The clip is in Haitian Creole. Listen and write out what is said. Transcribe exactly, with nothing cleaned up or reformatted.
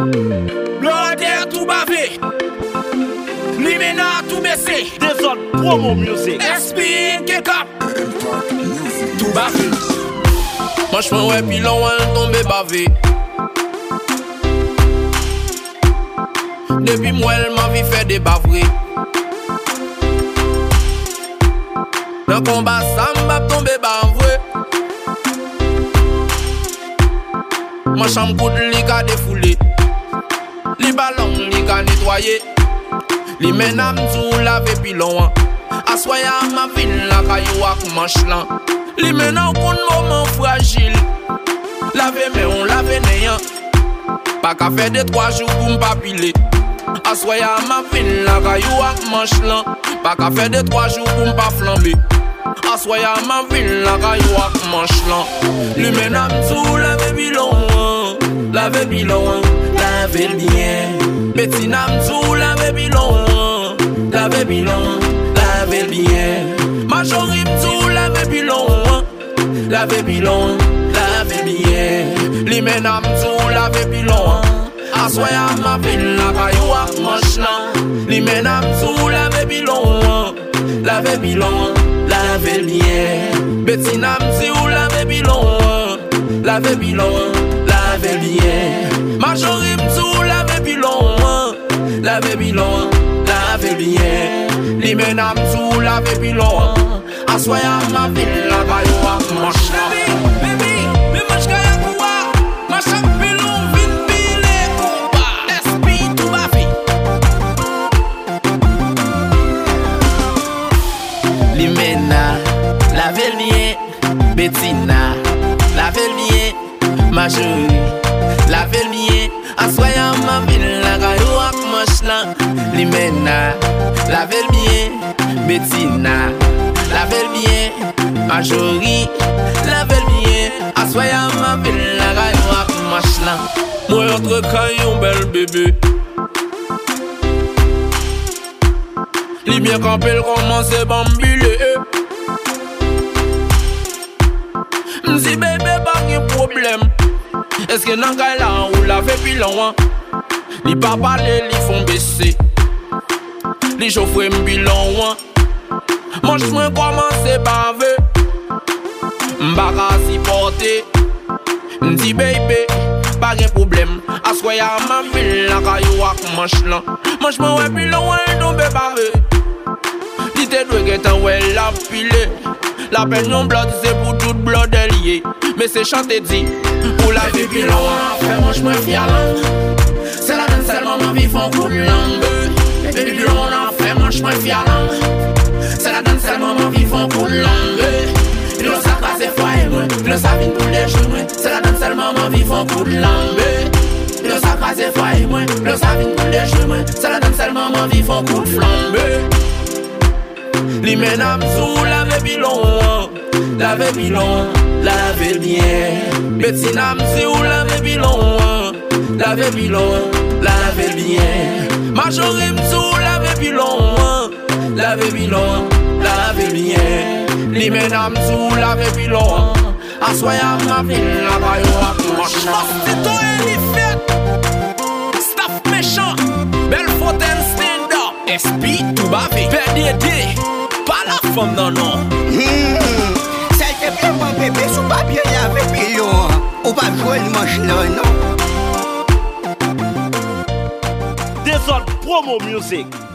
Blondé tout bavé. Limena tout baissé. Des autres promo music. Espin qui cap. Tout bavé. Franchement ouais pilon elle tombe bavé. Depuis moi elle m'a vu faire des bavrés. Dans combat ça m'a tombé bavré. Ma chambre coûte li ka défoulé. Li ballon li ka nettoyé. Li menam sou lave pilon. Assoya ma ville la kayou ak manche lan. Li menam kon moment fragile. Lave mais on lave néant. Pas qu'à faire deux trois jours pour m'pa piler. Assoya ma ville la kayou ak manche lan. Pas qu'à faire deux trois jours pour m'pa flamber. Assoya ma ville la kayou ak manche lan. Li menam sou lave pilon. Lave pilon, lave bien. Betinam sou lave pilon. Lave pilon, lave bien. Majorim sou lave pilon. Lave pilon, lave bien. Li menam sou lave pilon. Assoya ma ville la kayou ak manche lan. Li menam sou lave pilon. Lave pilon, lave bien. Betinam sou lave pilon. Lave pilon, lave bien. Majorim sou lave pilon. Lave pilon, lave bien. Li menam sou lave pilon. Assoya ma ville la kayou ak manche lan. Baby, me manche kaya kouwa. Manche ak pilon vin pile kouba. Espin tout bavé. Li mena, lave bien. Betina, lave bien. Majori, lave bien. Assoya ma ville la kayou ak manche lan. Li mena, lave bien. Betina, lave bien. Majori, lave bien. Assoya ma ville la kayou ak manche lan. Moi entre kayon bel bébé. Li bien campé le commence bambile. M'si bébé pas de problème. Est-ce que nan kay la ou lave pilon? Li pa parler, li font baisser. Li chauffe m'bilon. Manche moi commence bavé. M'baka si porter. M'di bébé, pas de problème. Assoya ma ville la kayou ak manche lan. Manche moi ouais pilon elle tombe bavé. Li te dwe getan ouais la pile. La peine non blood c'est pour tout blood lié. Mais c'est chanté dit pour la vie pilon. Fait manche moi fialan. C'est la danse seulement ma vie font coup de langue. Baby pilon on fait manche moi fialan. C'est la danse seulement ma vie font coup de langue. Pilon ça passe fois et moi. Pilon ça vient tous les jours moi. C'est la danse seulement ma vie font coup de langue. Pilon ça passe fois et moi. Pilon ça vient tous les jours moi. C'est la danse seulement ma vie font coup de flambe. Li menam sou lave pilon. Lave pilon, lave bien. Betinam sou lave pilon. Lave pilon, lave bien. Majorim sou lave pilon. Lave pilon, lave bien. Li menam sou lave pilon. Assoya ma ville la kayou ak manche lan. Mostito et li fait. Staff méchant. Belle fontaine stand up. Espin tout bavé. P D D. Pas la femme non non. Hmm. Celle qui est bien bébé sous papier avec pilon. Ou pas jouer une manche là non. Des autres promo music.